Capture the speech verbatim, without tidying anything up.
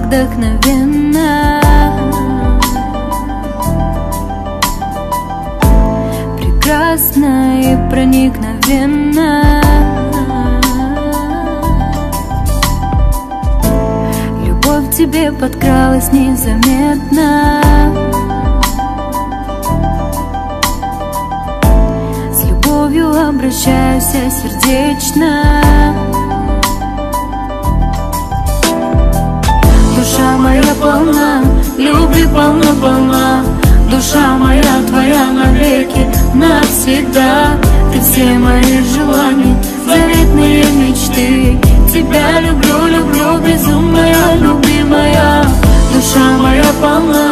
вдохновенно, прекрасно и проникновенно. Любовь к тебе подкралась незаметно. С любовью обращаюсь я сердечно. Душа моя полна, любви полна-полна. Душа моя твоя навеки, навсегда. Ты все мои желания, заветные мечты. Тебя люблю, люблю, безумная, любимая. Душа моя полна,